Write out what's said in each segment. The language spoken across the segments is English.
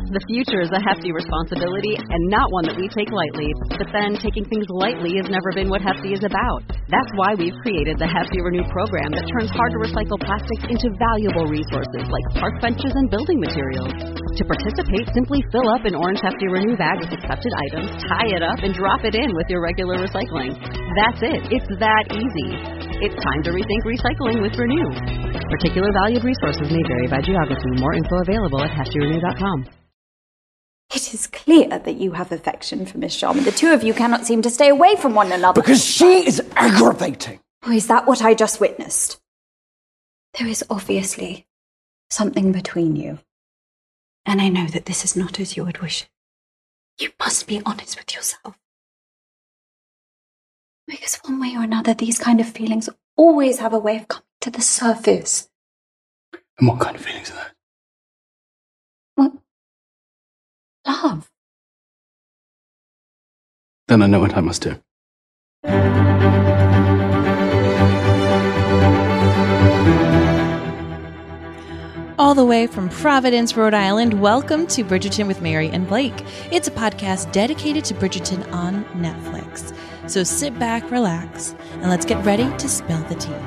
The future is a hefty responsibility and not one that we take lightly. But then, taking things lightly has never been what Hefty is about. That's why we've created the Hefty Renew program that turns hard-to-recycle plastics into valuable resources like park benches and building materials. To participate, simply fill up an orange Hefty Renew bag with accepted items, tie it up, and drop it in with your regular recycling. That's it. It's that easy. It's time to rethink recycling with Renew. Particular valued resources may vary by geography. More info available at heftyrenew.com. It is clear that you have affection for Miss Sharman. The two of you cannot seem to stay away from one another. Because she is aggravating. Oh, is that what I just witnessed? There is obviously something between you. And I know that this is not as you would wish it. You must be honest with yourself. Because one way or another, these kind of feelings always have a way of coming to the surface. And what kind of feelings are those? Well, love. Then I know what I must do. All the way from Providence, Rhode Island, welcome to Bridgerton with Mary and Blake. It's a podcast dedicated to Bridgerton on Netflix. So sit back, relax, and let's get ready to spill the tea.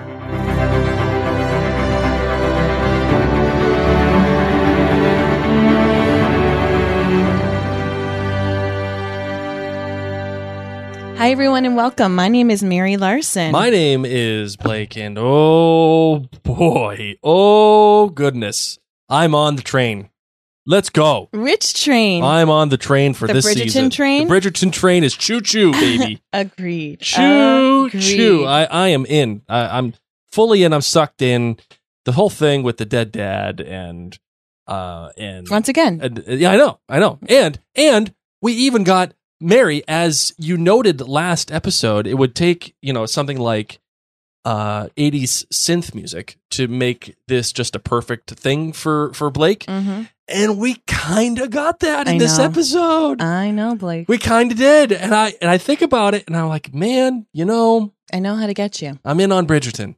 Hi, everyone, and welcome. My name is Mary Larson. My name is Blake, and oh boy, oh goodness, I'm on the train. Let's go. Which train? I'm on the train for this Bridgerton season. Train? The Bridgerton train is choo-choo, baby. Agreed. Choo-choo. I am in. I'm fully in. I'm sucked in. The whole thing with the dead dad and once again. Yeah, I know. And we even got Mary, as you noted last episode, it would take, something like 80s synth music to make this just a perfect thing for Blake. Mm-hmm. And we kind of got that in this episode. I know, Blake. We kind of did. And I think about it and I'm like, man, I know how to get you. I'm in on Bridgerton.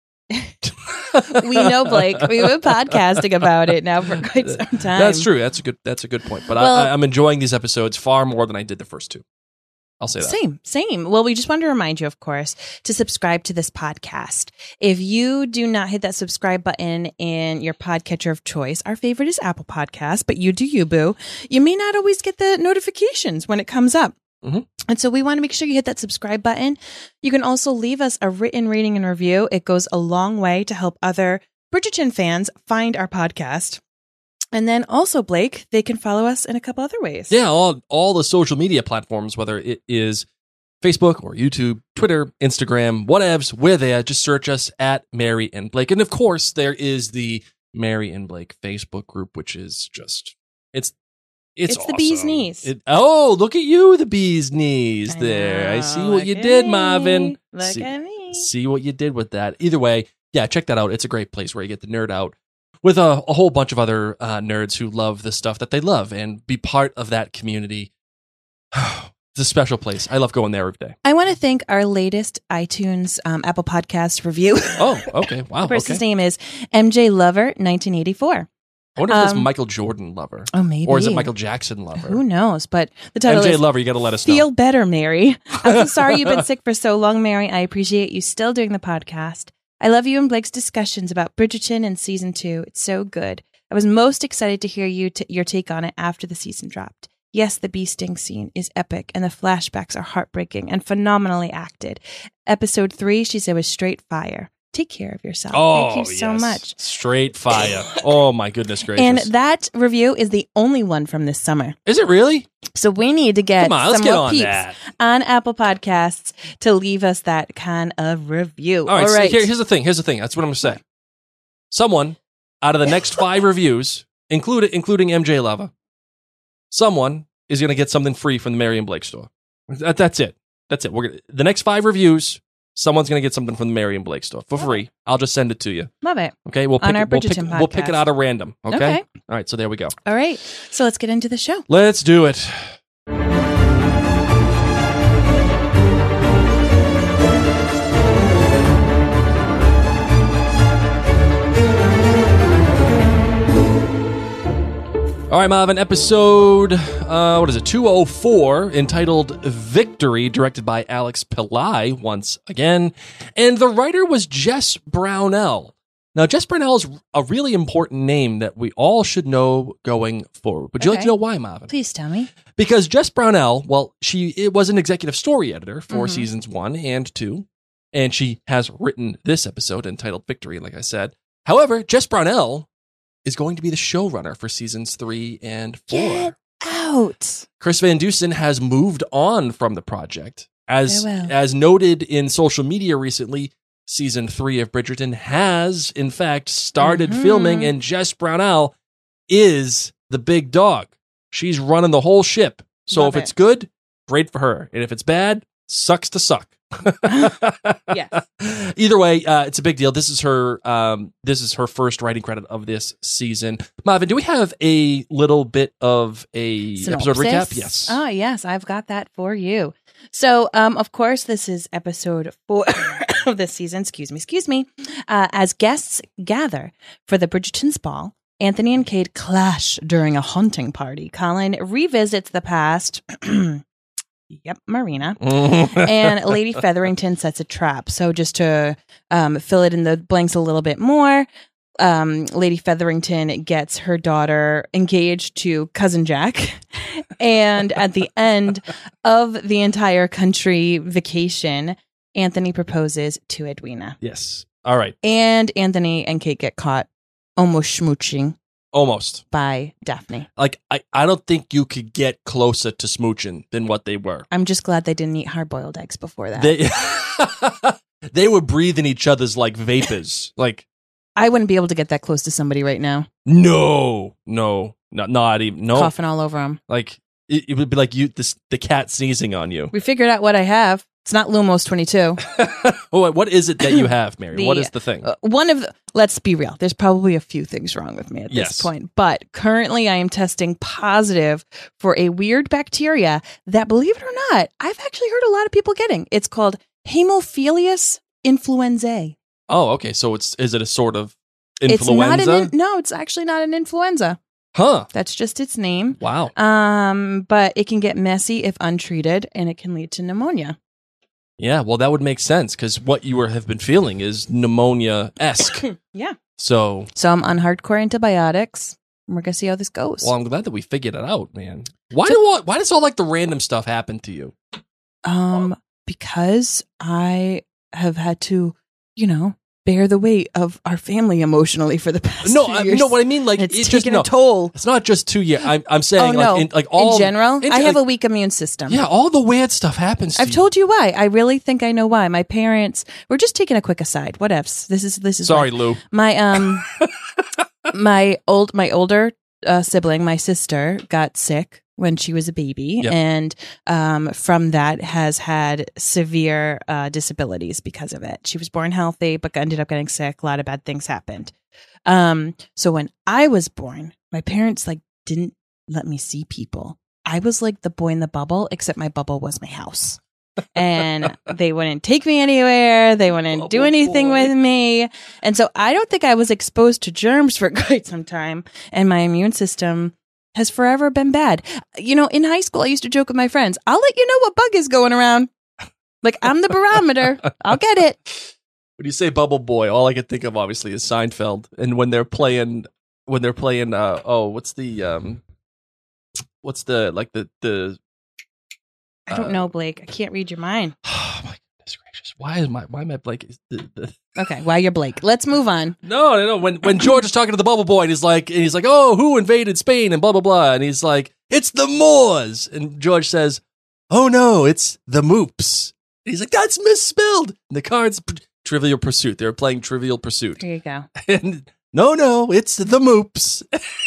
We know, Blake. We've been podcasting about it now for quite some time. That's true. That's a good point. But I'm enjoying these episodes far more than I did the first two. I'll say that. Same. Well, we just wanted to remind you, of course, to subscribe to this podcast. If you do not hit that subscribe button in your podcatcher of choice, our favorite is Apple Podcasts, but you do you, boo. You may not always get the notifications when it comes up. Mm-hmm. And so we want to make sure you hit that subscribe button. You can also leave us a written rating and review. It goes a long way to help other Bridgerton fans find our podcast. And then also, Blake, they can follow us in a couple other ways. Yeah, all the social media platforms, whether it is Facebook or YouTube, Twitter, Instagram, whatevs, we're there. Just search us at Mary and Blake. And of course, there is the Mary and Blake Facebook group, which is just, it's awesome. The bee's knees. Look at you, the bee's knees there. I see what you did, Marvin. Look at me. See what you did with that. Either way, yeah, check that out. It's a great place where you get to nerd out with a whole bunch of other nerds who love the stuff that they love and be part of that community. It's a special place. I love going there every day. I want to thank our latest iTunes Apple Podcast review. Oh, okay. Wow. Of course, his name is MJ Lover 1984. I wonder if that's Michael Jordan Lover. Oh, maybe. Or is it Michael Jackson Lover? Who knows? But the title MJ is Lover, you got to let us know. Feel better, Mary. I'm so sorry you've been sick for so long, Mary. I appreciate you still doing the podcast. I love you and Blake's discussions about Bridgerton in season 2. It's so good. I was most excited to hear your take on it after the season dropped. Yes, the bee sting scene is epic, and the flashbacks are heartbreaking and phenomenally acted. Episode 3, she said, was straight fire. Take care of yourself. Oh, thank you so much. Straight fire. Oh, my goodness gracious. And that review is the only one from this summer. Is it really? So we need to get some more peeps on Apple Podcasts to leave us that kind of review. All right. So here's the thing. That's what I'm going to say. Someone out of the next 5 reviews, including MJ Lava, someone is going to get something free from the Mary and Blake store. That's it. The next 5 reviews, someone's going to get something from the Mary and Blake store for free. I'll just send it to you. Love it. Okay, we'll pick it out of random. Okay? All right, so there we go. All right, so let's get into the show. Let's do it. All right, Marvin, episode, 204, entitled Victory, directed by Alex Pillai once again. And the writer was Jess Brownell. Now, Jess Brownell is a really important name that we all should know going forward. Would you like to know why, Marvin? Please tell me. Because Jess Brownell, well, she was an executive story editor for seasons 1 and 2, and she has written this episode entitled Victory, like I said. However, Jess Brownell is going to be the showrunner for seasons 3 and 4. Get out. Chris Van Dusen has moved on from the project. As noted in social media recently, season 3 of Bridgerton has, in fact, started filming, and Jess Brownell is the big dog. She's running the whole ship. So if it's good, great for her. And if it's bad, sucks to suck. Yes. Either way, it's a big deal. This is her first writing credit of this season. Marvin, do we have a little bit of a episode recap? Yes. Oh, yes, I've got that for you. So, of course, this is episode 4 of this season. Excuse me. As guests gather for the Bridgerton's ball, Anthony and Kate clash during a hunting party. Colin revisits the past. Yep, Marina. And Lady Featherington sets a trap. So just to fill it in the blanks a little bit more, Lady Featherington gets her daughter engaged to Cousin Jack. And at the end of the entire country vacation, Anthony proposes to Edwina. Yes. All right. And Anthony and Kate get caught almost smooching. Almost. By Daphne. Like, I don't think you could get closer to smooching than what they were. I'm just glad they didn't eat hard-boiled eggs before that. They were breathing each other's, like, vapors. Like, I wouldn't be able to get that close to somebody right now. No, not even. No. Coughing all over them. Like, it would be like the cat sneezing on you. We figured out what I have. It's not Lumos 22. Oh, what is it that you have, Mary? What is the thing? Let's be real. There's probably a few things wrong with me at this point. But currently I am testing positive for a weird bacteria that, believe it or not, I've actually heard a lot of people getting. It's called Haemophilus influenzae. Oh, okay. So is it a sort of influenza? No, it's actually not an influenza. Huh. That's just its name. Wow. But it can get messy if untreated, and it can lead to pneumonia. Yeah, well, that would make sense because what you have been feeling is pneumonia-esque. Yeah. So I'm on hardcore antibiotics. And we're gonna see how this goes. Well, I'm glad that we figured it out, man. Why does all like the random stuff happen to you? Because I have had to, bear the weight of our family emotionally for the past 2 years. No, what I mean, like, it's taken a toll. It's not just 2 years. I'm saying, in general, I have a weak immune system. Yeah, all the weird stuff happens to I've told you why. I really think I know why. My parents, we're just taking a quick aside. Whatevs. This is sorry, why. Lou. My my older sibling, my sister, got sick when she was a baby, and from that has had severe disabilities because of it. She was born healthy, but ended up getting sick. A lot of bad things happened. So when I was born, my parents didn't let me see people. I was like the boy in the bubble, except my bubble was my house. And they wouldn't take me anywhere. They wouldn't do anything with me. And so I don't think I was exposed to germs for quite some time. And my immune system has forever been bad. In high school, I used to joke with my friends, I'll let you know what bug is going around. Like, I'm the barometer. I'll get it. When you say bubble boy, all I can think of, obviously, is Seinfeld. And when they're playing, what's the I don't know, Blake. I can't read your mind. Oh, my goodness gracious. Why am I Blake? Okay, why you're Blake. Let's move on. No. When George is talking to the bubble boy, and he's like, oh, who invaded Spain and blah, blah, blah. And he's like, it's the Moors. And George says, oh, no, it's the Moops. And he's like, that's misspelled. And the card's Trivial Pursuit. They were playing Trivial Pursuit. There you go. And no, it's the Moops.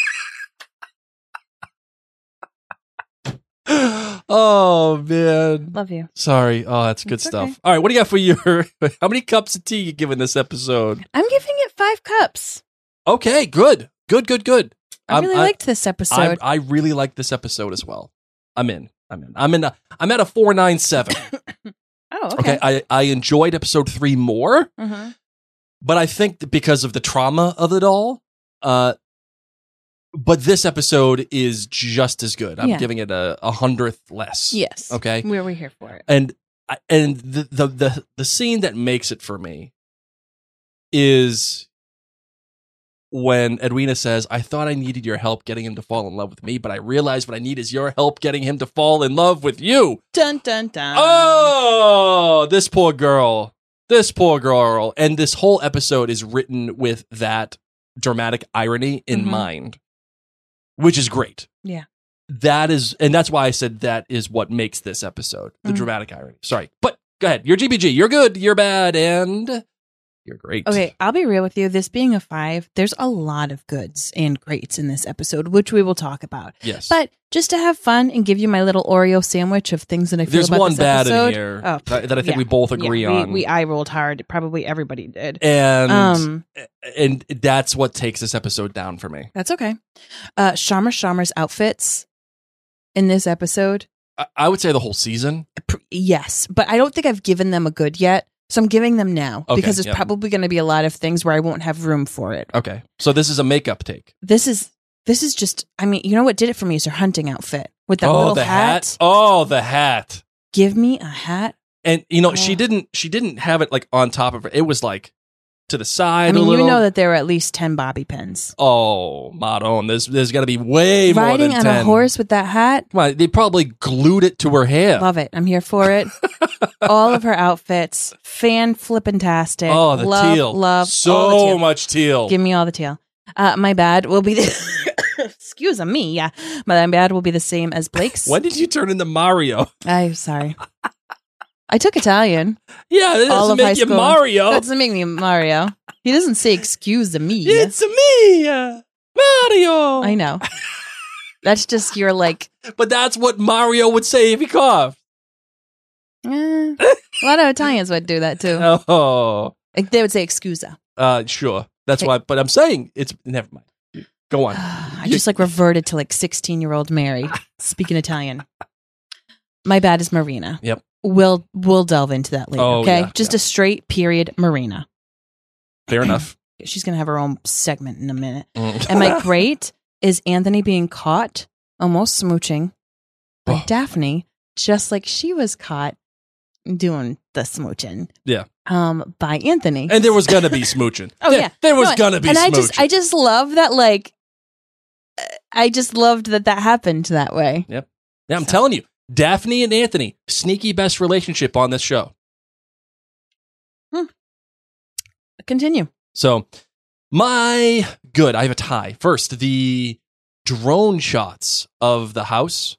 Oh, man. Love you. Sorry. Oh, that's good stuff. Okay. All right, what do you got for your... How many cups of tea you giving this episode? I'm giving it 5 cups. Okay, good. I really liked this episode. I really liked this episode as well. I'm in. I'm at a 4.97. Oh, okay. I enjoyed episode 3 more, but I think that because of the trauma of it all, But this episode is just as good. I'm giving it a 100th less. Yes. Okay. We're here for it. And the scene that makes it for me is when Edwina says, I thought I needed your help getting him to fall in love with me, but I realized what I need is your help getting him to fall in love with you. Dun, dun, dun. Oh, this poor girl. This poor girl. And this whole episode is written with that dramatic irony in mind, which is great. Yeah. And that's why I said that is what makes this episode, the dramatic irony. Sorry, but go ahead. You're GBG. You're good. You're bad. And you're great. Okay, I'll be real with you. This being a 5, there's a lot of goods and greats in this episode, which we will talk about. Yes. But just to have fun and give you my little Oreo sandwich of things that I feel about this episode. There's one bad in here that I think we both agree on. We eye rolled hard. Probably everybody did. And that's what takes this episode down for me. That's okay. Sharma's outfits in this episode. I would say the whole season. Yes, but I don't think I've given them a good yet. So I'm giving them now because there's probably going to be a lot of things where I won't have room for it. Okay. So this is a makeup take. This is just, I mean, you know what did it for me is her hunting outfit with that little hat. Oh, the hat. Give me a hat. And she didn't have it like on top of her. It was like to the side. I mean, a little. You know that there were at least 10 bobby pins. Oh, Madon, there's got to be way more than 10. Riding on a horse with that hat. Well, they probably glued it to her hair. Love it. I'm here for it. All of her outfits, fan-flippin-tastic. Oh, the teal. Love so much teal. Give me all the teal. My bad will be the... Excuse me, yeah. My bad will be the same as Blake's. When did you turn into Mario? I'm sorry. I took Italian. Yeah, that doesn't make you Mario. That doesn't make me Mario. He doesn't say excuse me. It's me, Mario. I know. That's just your like... But that's what Mario would say if he coughed. A lot of Italians would do that too. Oh. They would say excusa. Sure. That's why, but I'm saying it's... Never mind. Go on. I just like reverted to like 16-year-old Mary speaking Italian. My bad is Marina. Yep. We'll delve into that later, okay? Yeah, just a straight period Marina. Fair enough. She's going to have her own segment in a minute. And my great is Anthony being caught almost smooching by Daphne, just like she was caught doing the smooching. Yeah. By Anthony. And there was going to be smooching. There was going to be smooching. And I just love that, like, I just loved that happened that way. Yep. Yeah, I'm telling you. Daphne and Anthony, sneaky best relationship on this show. Continue. So, I have a tie. First, the drone shots of the house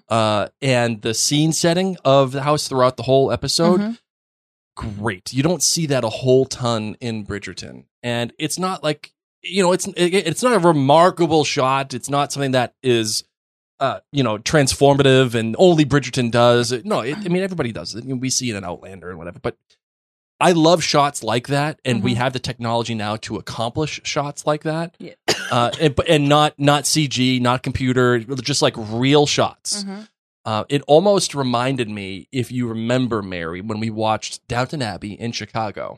and the scene setting of the house throughout the whole episode. Great. You don't see that a whole ton in Bridgerton. And it's not like, it's not a remarkable shot. It's not something that is... transformative and only Bridgerton does. No, everybody does it. We see it in Outlander and whatever, but I love shots like that. And we have the technology now to accomplish shots like that. Yeah. And not CG, not computer, just like real shots. It almost reminded me, if you remember, Mary, when we watched Downton Abbey in Chicago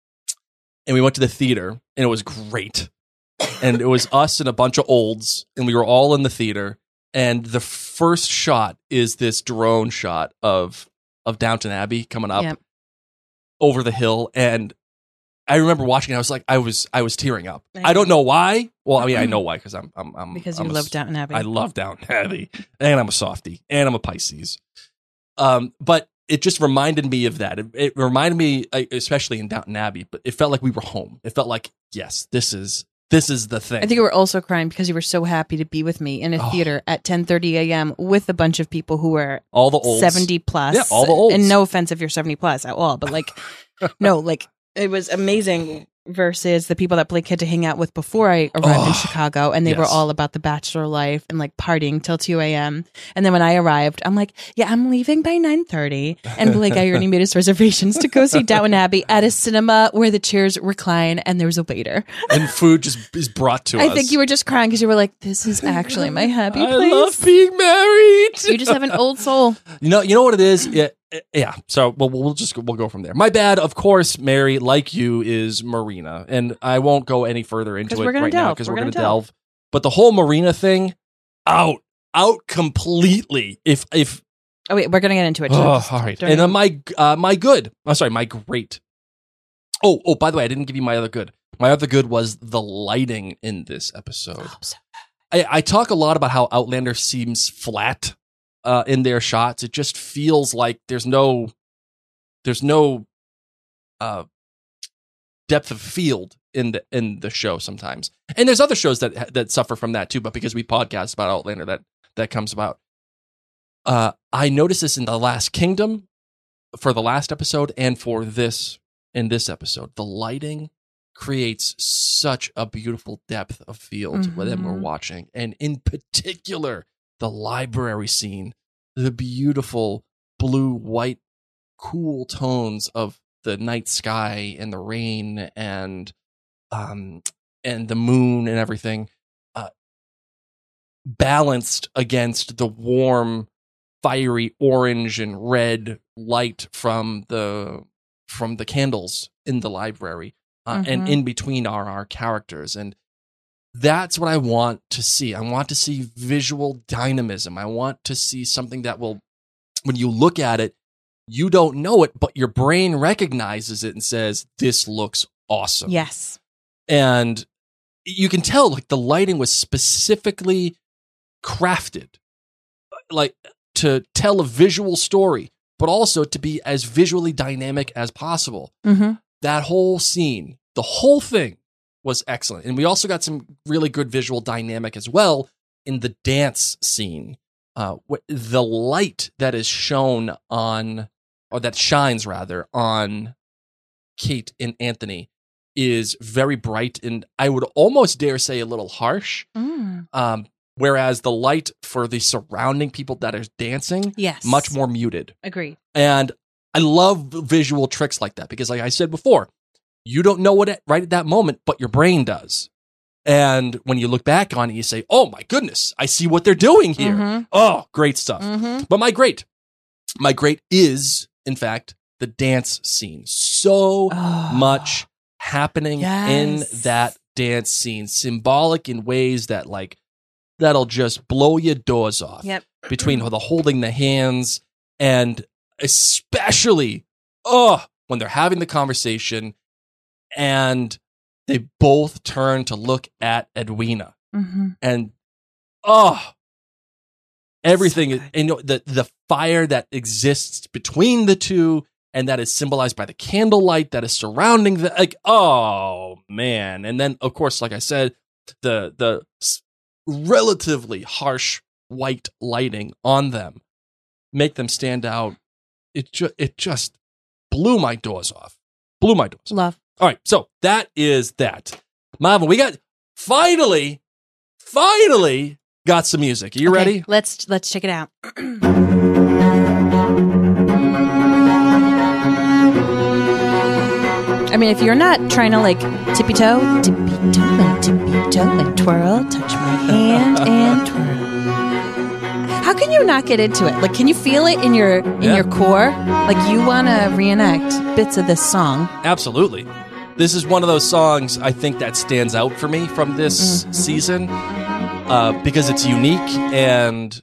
and we went to the theater and it was great. And it was us and a bunch of olds and we were all in the theater. And the first shot is this drone shot of Downton Abbey coming up over the hill. And I remember watching it. I was tearing up. I don't know why. Well, I mean, I know why, because I'm because you love Downton Abbey. I love Downton Abbey, and I'm a softie, and I'm a Pisces. But it just reminded me of that. It reminded me, especially in Downton Abbey, but it felt like we were home. It felt like, yes, this is the thing. I think you were also crying because you were so happy to be with me in a theater at 10:30 a.m. with a bunch of people who were all the olds. 70 plus. Yeah, all the olds. And no offense if you're 70 plus at all, but like, no, like it was amazing versus the people that Blake had to hang out with before I arrived in Chicago, and they were all about the bachelor life and like partying till 2 a.m. And then when I arrived, I'm like, yeah, I'm leaving by 9:30. And Blake, I already made his reservations to go see Downton Abbey at a cinema where the chairs recline and there's a waiter. And food just is brought to us. I think you were just crying because you were like, this is actually my happy place. I love being married. You just have an old soul. You know what it is? Yeah. So we'll go from there. My bad, of course, Mary, like you, is Marina, and I won't go any further into it right now because we're going to delve. But the whole Marina thing, out completely. If oh wait, we're gonna get into it. All right. And my great. Oh, by the way, I didn't give you my other good. My other good was the lighting in this episode. I talk a lot about how Outlander seems flat in their shots. It just feels like there's no depth of field in the show sometimes. And there's other shows that suffer from that too, but because we podcast about Outlander, that comes about. I noticed this in The Last Kingdom for the last episode and for this in this episode. The lighting creates such a beautiful depth of field when we're watching. And in particular, the library scene, the beautiful blue, white, cool tones of the night sky and the rain and the moon and everything, balanced against the warm, fiery orange and red light from the candles in the library, and in between our characters. And that's what I want to see. I want to see visual dynamism. I want to see something that will, when you look at it, you don't know it, but your brain recognizes it and says, this looks awesome. Yes. And you can tell, like, the lighting was specifically crafted, like, to tell a visual story, but also to be as visually dynamic as possible. That whole scene, the whole thing was excellent. And we also got some really good visual dynamic as well in the dance scene. The light that is shown on, or that shines rather, on Kate and Anthony is very bright, and I would almost dare say a little harsh. Whereas the light for the surrounding people that are dancing, much more muted. Agreed. And I love visual tricks like that because, like I said before, you don't know what right at that moment, but your brain does. And when you look back on it, you say, oh my goodness, I see what they're doing here. Oh, great stuff. But my great is, in fact, the dance scene. So much happening in that dance scene, symbolic in ways that, like, that'll just blow your doors off. Between the holding the hands, and especially when they're having the conversation and they both turn to look at Edwina. And everything, so and, you know, the fire that exists between the two, and that is symbolized by the candlelight that is surrounding the, like, oh man. And then, of course, like I said, the relatively harsh white lighting on them make them stand out. It just blew my doors off. Love. All right, so that is that. Marvin, we got finally got some music. Are you ready? Let's check it out. I mean, if you're not trying to, like, tippy-toe and twirl, touch my hand and twirl. How can you not get into it? Like, can you feel it in your core? Like, you want to reenact bits of this song. Absolutely. This is one of those songs I think that stands out for me from this season because it's unique and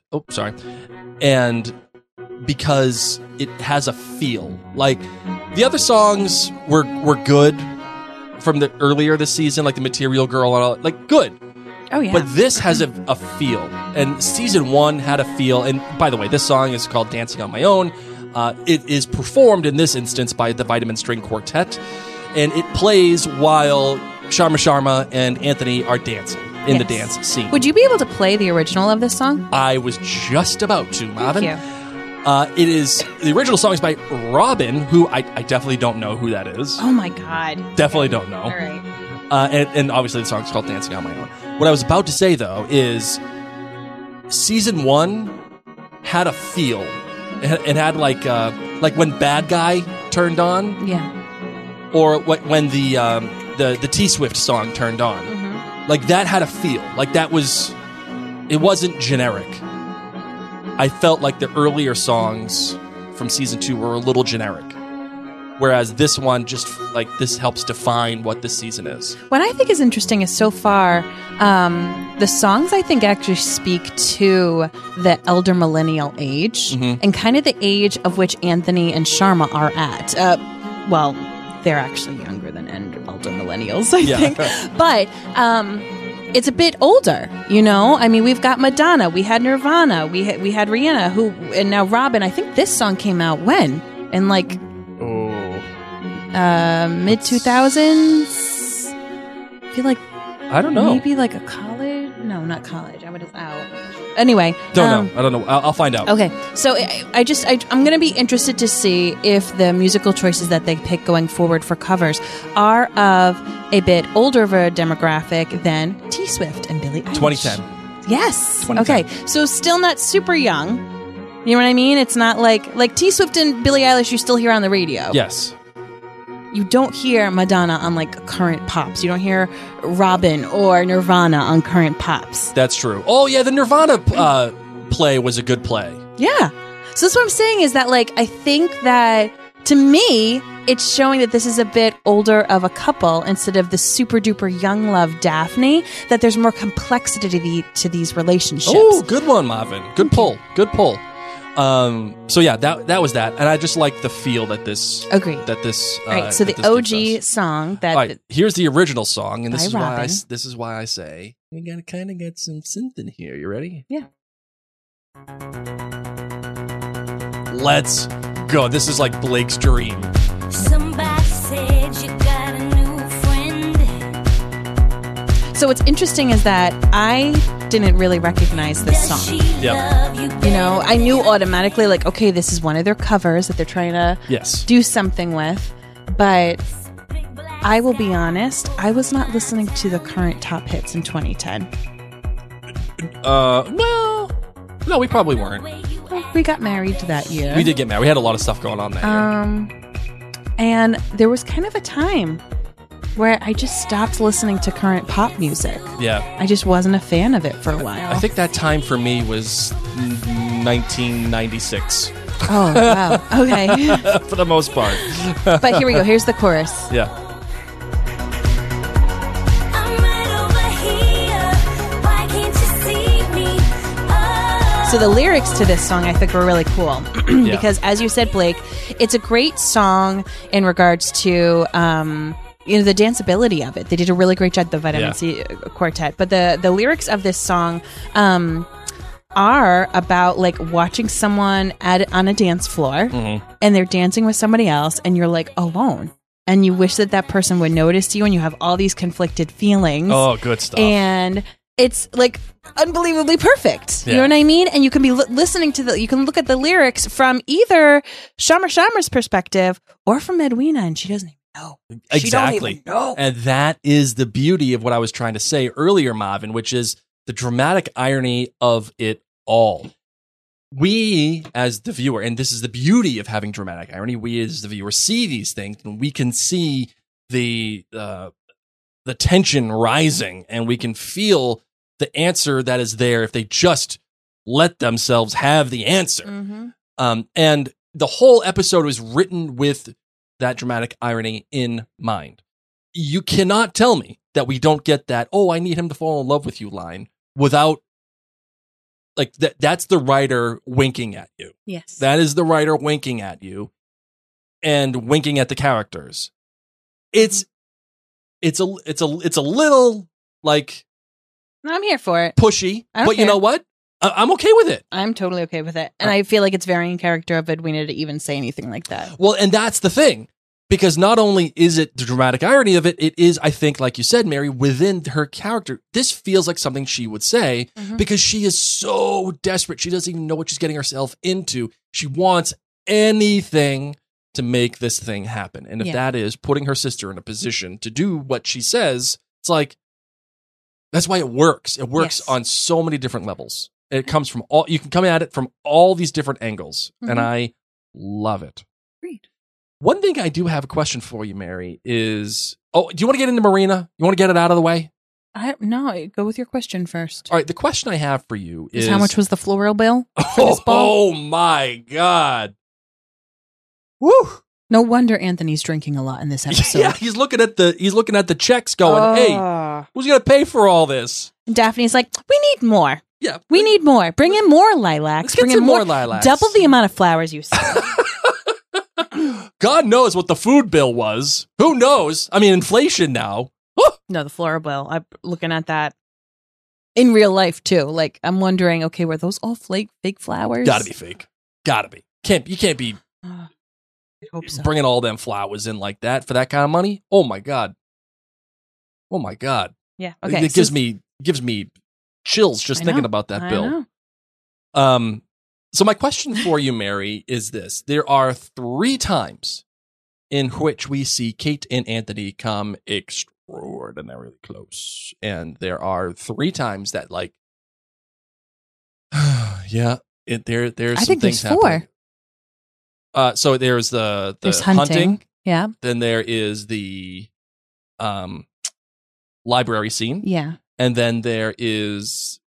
because it has a feel. Like, the other songs were good from the earlier this season, like the Material Girl and all, like, good. Oh yeah. But this has a feel, and season 1 had a feel. And by the way, this song is called "Dancing on My Own." It is performed in this instance by the Vitamin String Quartet, and it plays while Sharma Sharma and Anthony are dancing in the dance scene. Would you be able to play the original of this song? I was just about to, Marvin. Thank you. It is, the original song is by Robin, who I definitely don't know who that is. Oh my God. Definitely don't know. All right. And obviously the song's called "Dancing on My Own." What I was about to say, though, is season 1 had a feel. It had like when Bad Guy turned on. Yeah. Or when the T-Swift song turned on. Like, that had a feel. Like, it wasn't generic. I felt like the earlier songs from season 2 were a little generic. Whereas this one, just like this helps define what this season is. What I think is interesting is so far, the songs I think actually speak to the elder millennial age and kind of the age of which Anthony and Sharma are at. Well, they're actually younger than elder millennials, I think. But it's a bit older, you know? I mean, we've got Madonna, we had Nirvana, we had Rihanna, and now Robin. I think this song came out when? In like mid 2000s. I feel like I don't know. Maybe like a college? No, not college. I would have out. Anyway, don't know. I don't know. I'll find out. Okay, so I'm going to be interested to see if the musical choices that they pick going forward for covers are of a bit older of a demographic than T Swift and Billie Eilish. 2010. Yes. 2010. Okay, so still not super young. You know what I mean? It's not like T Swift and Billie Eilish you still hear on the radio. Yes. You don't hear Madonna on like current pops. You don't hear Robin or Nirvana on current pops. That's true. Oh yeah, the Nirvana play was a good play. Yeah. So that's what I'm saying is that like I think that to me it's showing that this is a bit older of a couple instead of the super duper young love Daphne. That there's more complexity to these relationships. Oh, good one, Marvin. Good pull. Good pull. So yeah, that was that, and I just like the feel that this. Agreed. That this. All right. So the OG song that. All right. Here's the original song, and this is why I say we gotta kind of get some synth in here. You ready? Yeah. Let's go. This is like Blake's dream. Somebody said you got a new friend. So what's interesting is that I didn't really recognize this song. Yep. You know, I knew automatically, like, okay, this is one of their covers that they're trying to do something with. But I will be honest, I was not listening to the current top hits in 2010. No, we probably weren't. Well, we got married that year. We did get married. We had a lot of stuff going on that year. And there was kind of a time where I just stopped listening to current pop music. Yeah. I just wasn't a fan of it for a while. I think that time for me was 1996. Oh, wow. Okay. For the most part. But here we go. Here's the chorus. Yeah. So the lyrics to this song I think were really cool because as you said, Blake, it's a great song in regards to the danceability of it. They did a really great job, the Vitamin C Quartet. But the lyrics of this song are about like watching someone on a dance floor and they're dancing with somebody else and you're like alone. And you wish that person would notice you and you have all these conflicted feelings. Oh, good stuff. And it's like unbelievably perfect. You know what I mean? And you can be listening to you can look at the lyrics from either Shammer's perspective or from Edwina, and she doesn't even know. Exactly. She don't even know. And that is the beauty of what I was trying to say earlier, Marvin, which is the dramatic irony of it all. We, as the viewer, and this is the beauty of having dramatic irony, we as the viewer see these things and we can see the tension rising and we can feel the answer that is there if they just let themselves have the answer. And the whole episode was written with that dramatic irony in mind. You cannot tell me that we don't get that, oh, I need him to fall in love with you line without, like, that's the writer winking at you. Yes. That is the writer winking at you and winking at the characters. It's a little like, I'm here for it. Pushy, but you know what? I'm okay with it. I'm totally okay with it. And I feel like it's very in character of Edwina to even say anything like that. Well, and that's the thing. Because not only is it the dramatic irony of it, it is, I think, like you said, Mary, within her character. This feels like something she would say because she is so desperate. She doesn't even know what she's getting herself into. She wants anything to make this thing happen. And if that is putting her sister in a position to do what she says, it's like, that's why it works. It works on so many different levels. It comes from you can come at it from all these different angles. And I love it. Great. One thing I do have a question for you, Mary, is, do you want to get into Marina? You want to get it out of the way? No, go with your question first. All right, the question I have for you is how much was the floral bill? Oh my God. Woo! No wonder Anthony's drinking a lot in this episode. Yeah, he's looking at the checks going, hey, who's going to pay for all this? And Daphne's like, we need more. Yeah. We need more. Bring in more lilacs. Bring in more lilacs. Double the amount of flowers you sell. God knows what the food bill was. Who knows? I mean, inflation now. No, the floral bill. I'm looking at that in real life too. Like, I'm wondering, okay, were those all fake flowers? Gotta be fake. Gotta be. You can't be I hope so. bringing all them flowers in like that for that kind of money. Oh my God. Yeah. Okay. It gives me chills just thinking about that bill. Know. So my question for you, Mary, is this. There are 3 times in which we see Kate and Anthony come extraordinarily close. And there are 3 times that, like, there's I some think things there's 4. happening. So there's There's hunting. Yeah. Then there is the library scene. Yeah. And then there is,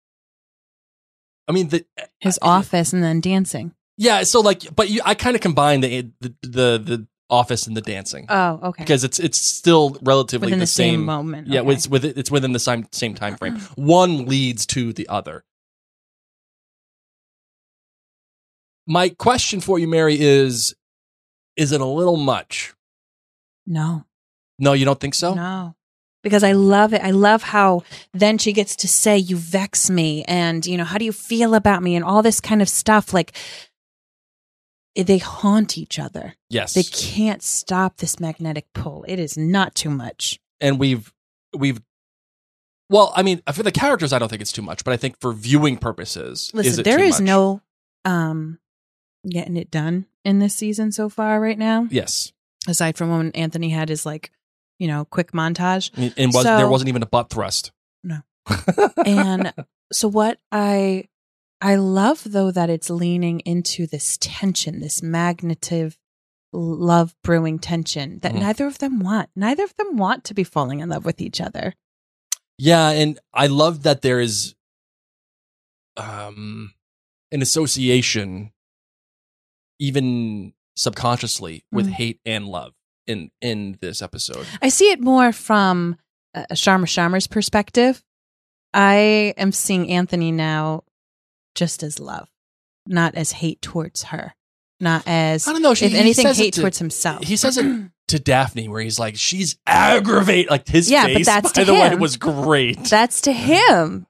His office and then dancing. Yeah, so like, but I kind of combine the office and the dancing. Oh, okay. Because it's still relatively within the same moment. Yeah, Okay. it's within the same time frame. One leads to the other. My question for you, Mary, is it a little much? No, you don't think so? No. Because I love it. I love how then she gets to say, you vex me. And, how do you feel about me? And all this kind of stuff. Like, they haunt each other. Yes. They can't stop this magnetic pull. It is not too much. And well, I mean, for the characters, I don't think it's too much. But I think for viewing purposes, listen, there is no getting it done in this season so far right now. Yes. Aside from when Anthony had his, like, quick montage. And there wasn't even a butt thrust. No. And so what I love, though, that it's leaning into this tension, this magnetic love brewing tension that neither of them want. Neither of them want to be falling in love with each other. Yeah, and I love that there is an association, even subconsciously, with hate and love. In this episode, I see it more from Sharma's perspective. I am seeing Anthony now just as love, not as hate towards her, not as, I don't know, if anything, hate towards himself. He says it to Daphne, where he's like, she's aggravated. Like, his face, but that's by to the him. way, was great. That's to him.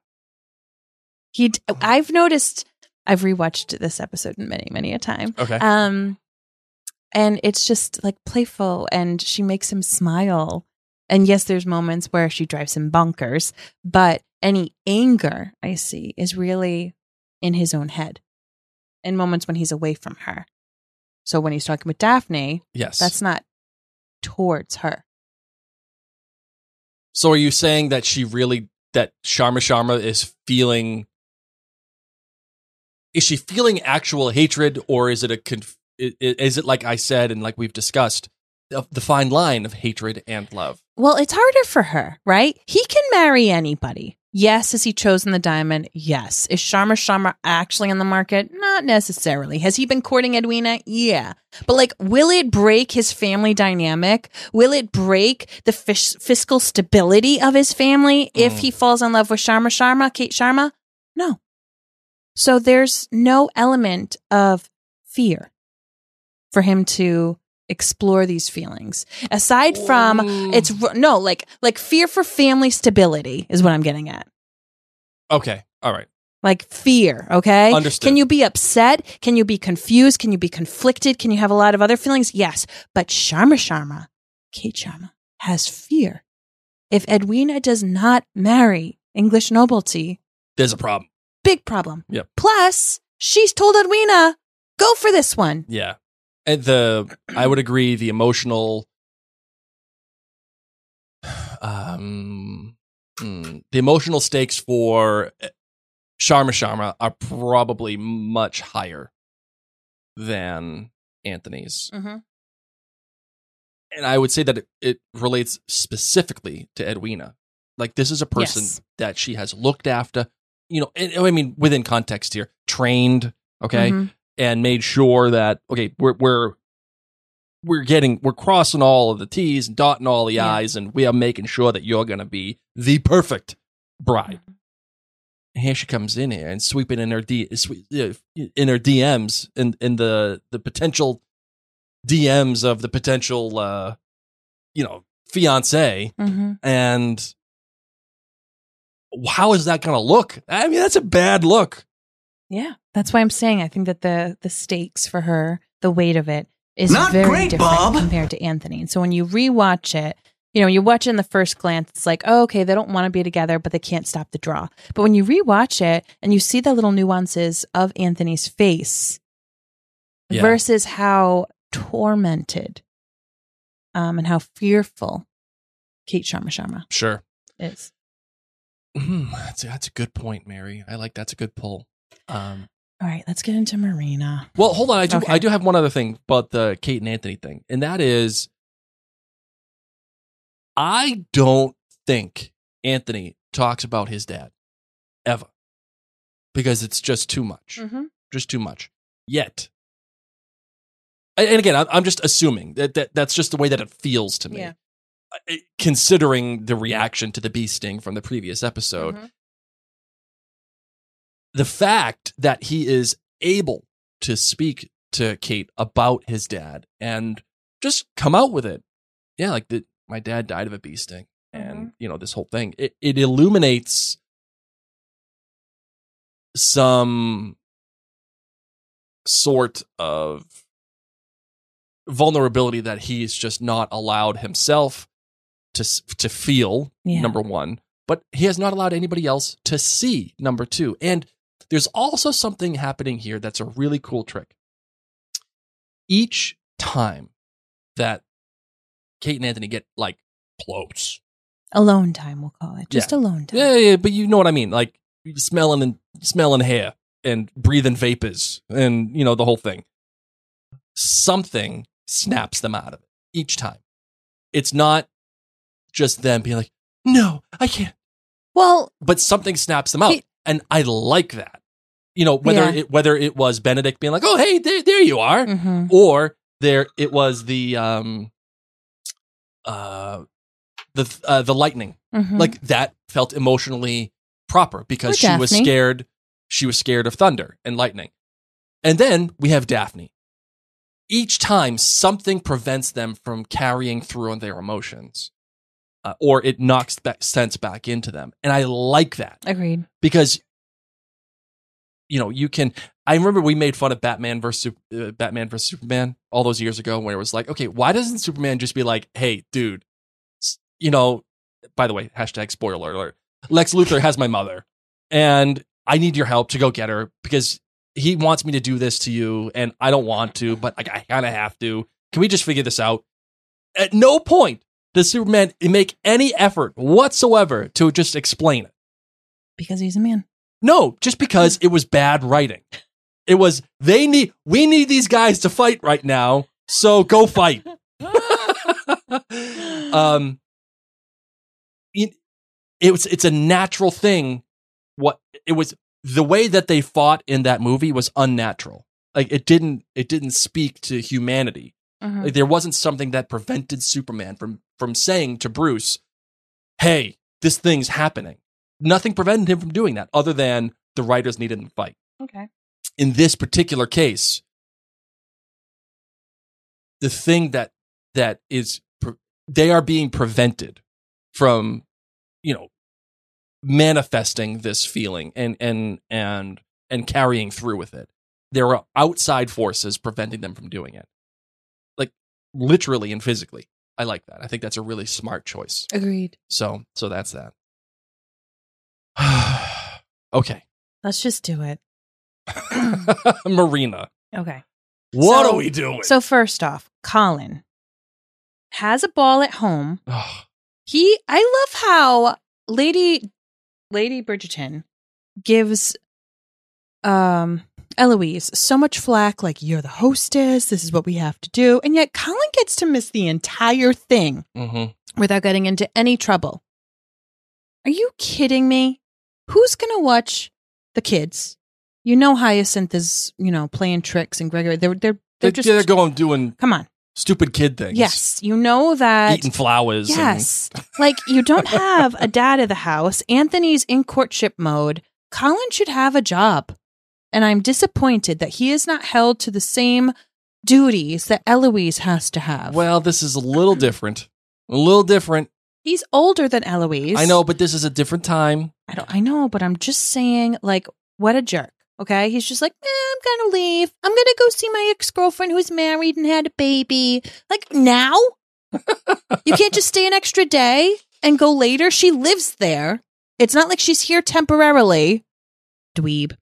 I've noticed. I've rewatched this episode many, many a time. Okay. And it's just like playful, and she makes him smile. And yes, there's moments where she drives him bonkers, but any anger I see is really in his own head, in moments when he's away from her. So when he's talking with Daphne, yes, that's not towards her. So are you saying that that Sharma is feeling? Is she feeling actual hatred, or is it is it, like I said, and like we've discussed, the fine line of hatred and love? Well, it's harder for her, right? He can marry anybody. Yes. Has he chosen the diamond? Yes. Is Sharma actually on the market? Not necessarily. Has he been courting Edwina? Yeah. But, like, will it break his family dynamic? Will it break the fiscal stability of his family if he falls in love with Kate Sharma? No. So there's no element of fear for him to explore these feelings. Aside from like fear for family stability is what I'm getting at. Okay. All right. Like fear, okay? Understood. Can you be upset? Can you be confused? Can you be conflicted? Can you have a lot of other feelings? Yes. But Sharma, Kate Sharma, has fear. If Edwina does not marry English nobility, there's a problem. Big problem. Yep. Plus, she's told Edwina, go for this one. Yeah. And I would agree, the emotional stakes for Sharma are probably much higher than Anthony's. Mm-hmm. And I would say that it relates specifically to Edwina. Like, this is a person that she has looked after, I mean, within context here, trained, okay? Mm-hmm. And made sure that, okay, we're we're crossing all of the T's and dotting all the I's, and we are making sure that you're going to be the perfect bride. And here she comes in here and sweeping in her DMs in the potential DMs of the potential fiance, and how is that going to look? I mean, that's a bad look. Yeah, that's why I'm saying I think that the stakes for her, the weight of it, is not very great, different Bob. compared to Anthony. And so when you rewatch it, you watch it in the first glance, it's like, oh, okay, they don't want to be together, but they can't stop the draw. But when you rewatch it and you see the little nuances of Anthony's face versus how tormented and how fearful Kate Sharma Sure is. That's a good point, Mary. I like that's a good pull. All right, let's get into Marina. Well, hold on. I do have one other thing about the Kate and Anthony thing, and that is, I don't think Anthony talks about his dad ever, because it's just too much. Just too much. Yet, and again, I'm just assuming that's just the way that it feels to me. Yeah. Considering the reaction to the bee sting from the previous episode, the fact that he is able to speak to Kate about his dad and just come out with it. Yeah, like my dad died of a bee sting, and this whole thing. It illuminates some sort of vulnerability that he's just not allowed himself to feel, number one, but he has not allowed anybody else to see, number two. And there's also something happening here that's a really cool trick. Each time that Kate and Anthony get like close, alone time, we'll call it. Just alone time. Yeah, but you know what I mean. Like smelling hair and breathing vapors and the whole thing. Something snaps them out of it each time. It's not just them being like, no, I can't. Well, but something snaps them out, and I like that. Whether it was Benedict being like, oh, hey, there you are, or it was the lightning. Like that felt emotionally proper because she was scared. She was scared of thunder and lightning. And then we have Daphne. Each time something prevents them from carrying through on their emotions, or it knocks that sense back into them. And I like that. Agreed. Because, you can, I remember we made fun of Batman versus Superman all those years ago, where it was like, okay, why doesn't Superman just be like, hey, dude, by the way, hashtag spoiler alert, Lex Luthor has my mother and I need your help to go get her because he wants me to do this to you and I don't want to, but I kind of have to. Can we just figure this out? At no point does Superman make any effort whatsoever to just explain it. Because he's a man. No, just because it was bad writing. It was, we need these guys to fight right now, so go fight. It's a natural thing. The way that they fought in that movie was unnatural. Like it didn't speak to humanity. Like, there wasn't something that prevented Superman from saying to Bruce, hey, this thing's happening. Nothing prevented him from doing that other than the writers needed him to fight. Okay. In this particular case, the thing that is, they are being prevented from, manifesting this feeling and carrying through with it. There are outside forces preventing them from doing it. Like literally and physically. I like that. I think that's a really smart choice. Agreed. So that's that. Okay. Let's just do it. Marina. Okay. What are we doing? So first off, Colin has a ball at home. I love how Lady Bridgerton gives Eloise so much flack, like, you're the hostess, this is what we have to do. And yet Colin gets to miss the entire thing without getting into any trouble. Are you kidding me? Who's going to watch the kids? Hyacinth is, playing tricks, and Gregory, they're just... They're going doing... Come on. Stupid kid things. Yes. You know that. Eating flowers. Yes. Like, you don't have a dad of the house. Anthony's in courtship mode. Colin should have a job. And I'm disappointed that he is not held to the same duties that Eloise has to have. Well, this is a little different. A little different. He's older than Eloise. I know, but this is a different time. I know, but I'm just saying, like, what a jerk. Okay? He's just like, I'm gonna leave. I'm gonna go see my ex-girlfriend who's married and had a baby. Like, now? You can't just stay an extra day and go later? She lives there. It's not like she's here temporarily. Dweeb.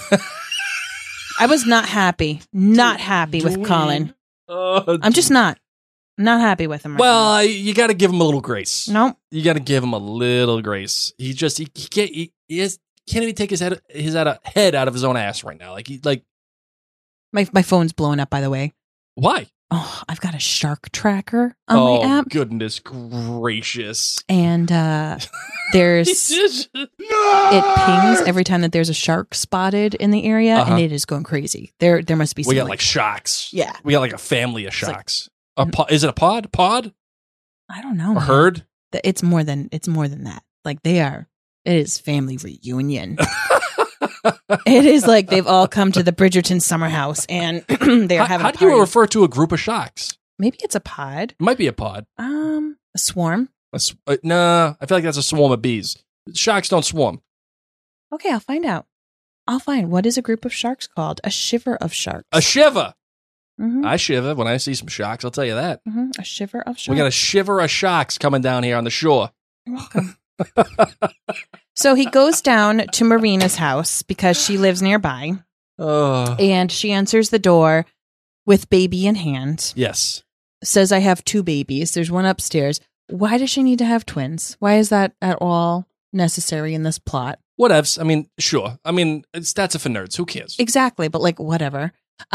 I was not happy. Not happy with Colin. I'm just not. Not happy with him right now. You got to give him a little grace. No. You got to give him a little grace. He can't even take his head out of his own ass right now. My phone's blowing up, by the way. Why? Oh, I've got a shark tracker on my app. Goodness gracious. And there's it pings every time that there's a shark spotted in the area, and it is going crazy. There must be some. We got like sharks. Yeah. We got like a family of sharks. Is it a pod? I don't know. A herd? It's more than that. Like it is family reunion. It is like they've all come to the Bridgerton summer house and they're having a party. How do you refer to a group of sharks? Maybe it's a pod. It might be a pod. A swarm. Nah, I feel like that's a swarm of bees. Sharks don't swarm. Okay, I'll find out. What is a group of sharks called? A shiver of sharks. A shiver. Mm-hmm. I shiver when I see some sharks, I'll tell you that. Mm-hmm. A shiver of sharks. We got a shiver of sharks coming down here on the shore. You're welcome. So he goes down to Marina's house because she lives nearby. And she answers the door with baby in hand. Yes. Says, I have 2 babies. There's one upstairs. Why does she need to have twins? Why is that at all necessary in this plot? Whatevs. I mean, sure. I mean, that's for nerds. Who cares? Exactly. But like, whatever.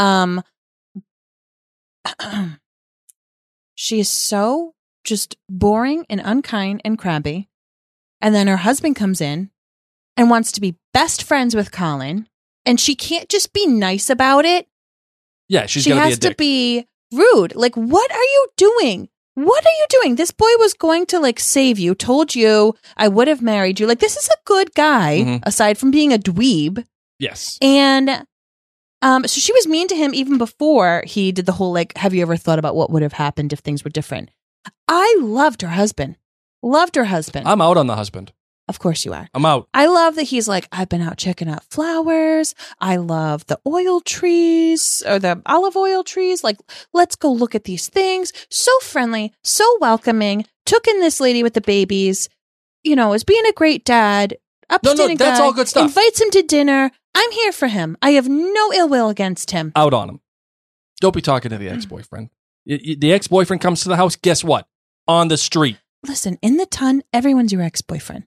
She is so just boring and unkind and crabby. And then her husband comes in and wants to be best friends with Colin. And she can't just be nice about it. Yeah, she has to be rude. Like, what are you doing? What are you doing? This boy was going to like save you, told you I would have married you. Like, this is a good guy, aside from being a dweeb. Yes. And so she was mean to him even before he did the whole, like, have you ever thought about what would have happened if things were different? I loved her husband. I'm out on the husband. Of course you are. I'm out. I love that he's like, I've been out checking out flowers. I love the oil trees or the olive oil trees. Like, let's go look at these things. So friendly, so welcoming. Took in this lady with the babies, is being a great dad. Upstanding guy. That's all good stuff. Invites him to dinner. I'm here for him. I have no ill will against him. Out on him. Don't be talking to the ex-boyfriend. The ex-boyfriend comes to the house, guess what? On the street. Listen, in the ton, everyone's your ex-boyfriend.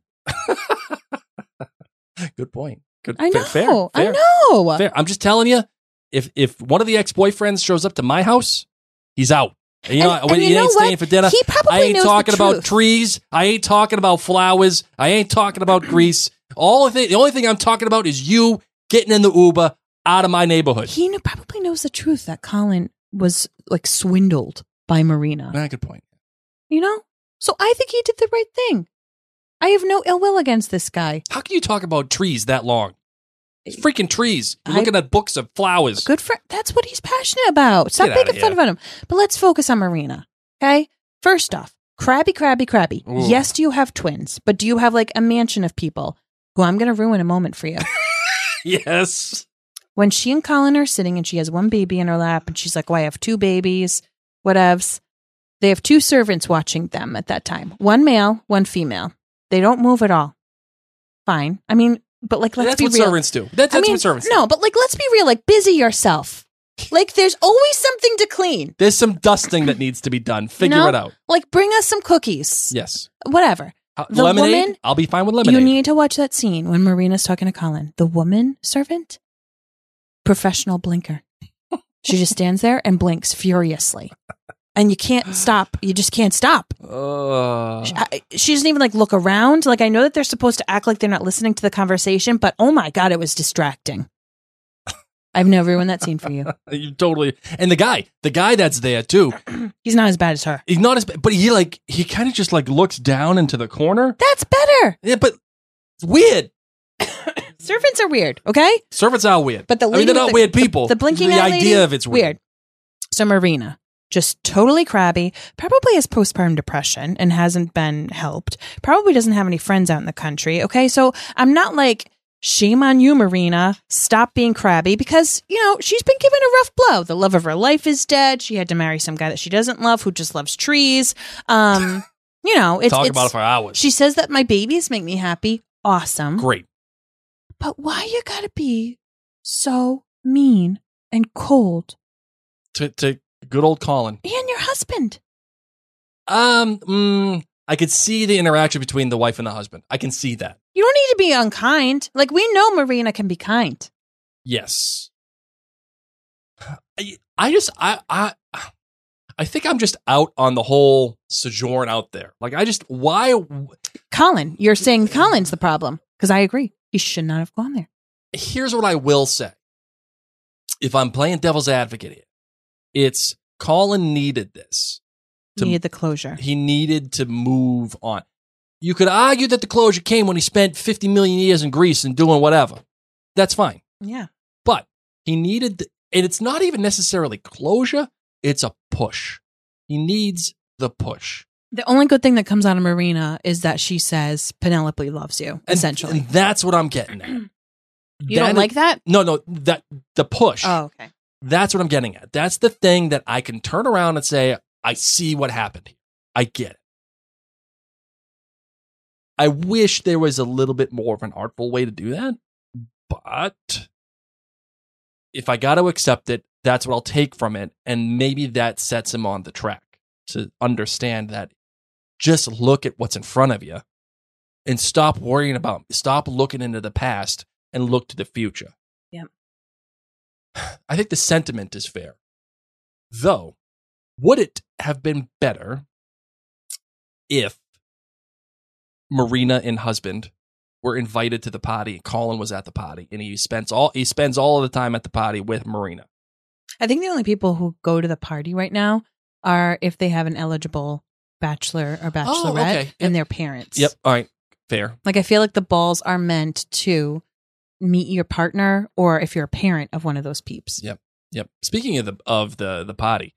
Good point. Good. I know. Fair. I know. Fair. I'm just telling you, if one of the ex-boyfriends shows up to my house, he's out. And he ain't staying for dinner. He probably I ain't knows talking the about truth. trees. I ain't talking about flowers. I ain't talking about grease. The only thing I'm talking about is you getting in the Uber out of my neighborhood. He probably knows the truth that Colin was like swindled by Marina. Good point. So I think he did the right thing. I have no ill will against this guy. How can you talk about trees that long? It's freaking trees. You're looking at books of flowers. Good for that's what he's passionate about. Stop making fun of him. But let's focus on Marina. Okay? First off, crabby. Ooh. Yes, do you have twins? But do you have like a mansion of people who I'm going to ruin a moment for you? Yes. When she and Colin are sitting and she has one baby in her lap and she's like, I have 2 babies, whatevs. They have 2 servants watching them at that time. One male, one female. They don't move at all. Fine. I mean, but like, let's be real. That's what servants do. That's what servants do. No, but like, let's be real. Like, busy yourself. Like, there's always something to clean. There's some dusting that needs to be done. Figure it out. Like, bring us some cookies. Yes. Whatever. The lemonade? Woman, I'll be fine with lemonade. You need to watch that scene when Marina's talking to Colin. The woman servant, professional blinker. She just stands there and blinks furiously. And you can't stop. You just can't stop. She doesn't even like look around. Like, I know that they're supposed to act like they're not listening to the conversation, but oh my God, it was distracting. I've never ruined that scene for you. You totally. And the guy that's there too. He's not as bad as her. He's not as bad, but he kind of just like looks down into the corner. That's better. Yeah, but it's weird. Servants are weird, okay? Servants are weird. But they're not weird people. The blinking the eye idea lady, of it's weird. So Marina, just totally crabby, probably has postpartum depression and hasn't been helped. Probably doesn't have any friends out in the country, okay? So I'm not like, shame on you, Marina. Stop being crabby because, she's been given a rough blow. The love of her life is dead. She had to marry some guy that she doesn't love who just loves trees. Talk about it for hours. She says that my babies make me happy. Awesome. Great. But why you gotta be so mean and cold to good old Colin and your husband? I could see the interaction between the wife and the husband. I can see that. You don't need to be unkind. Like, we know Marina can be kind. Yes. I think I'm just out on the whole sojourn out there. Like, why? Colin, you're saying Colin's the problem. Because I agree. He should not have gone there. Here's what I will say. If I'm playing devil's advocate here, it's Colin needed this. He needed the closure. He needed to move on. You could argue that the closure came when he spent 50 million years in Greece and doing whatever. That's fine. Yeah. But he needed, and it's not even necessarily closure, it's a push. He needs the push. The only good thing that comes out of Marina is that she says Penelope loves you, essentially. And that's what I'm getting at. You don't like that? No, the push. Oh, okay. That's what I'm getting at. That's the thing that I can turn around and say, I see what happened here. I get it. I wish there was a little bit more of an artful way to do that, but if I got to accept it, that's what I'll take from it, and maybe that sets him on the track to understand that just look at what's in front of you and stop looking into the past and look to the future. Yeah. I think the sentiment is fair. Though, would it have been better if Marina and husband were invited to the party, Colin was at the party, and he spends all of the time at the party with Marina? I think the only people who go to the party right now are if they have an eligible bachelor or bachelorette and their parents. Yep. All right. Fair. Like, I feel like the balls are meant to meet your partner, or if you're a parent of one of those peeps. Yep. Speaking of the party,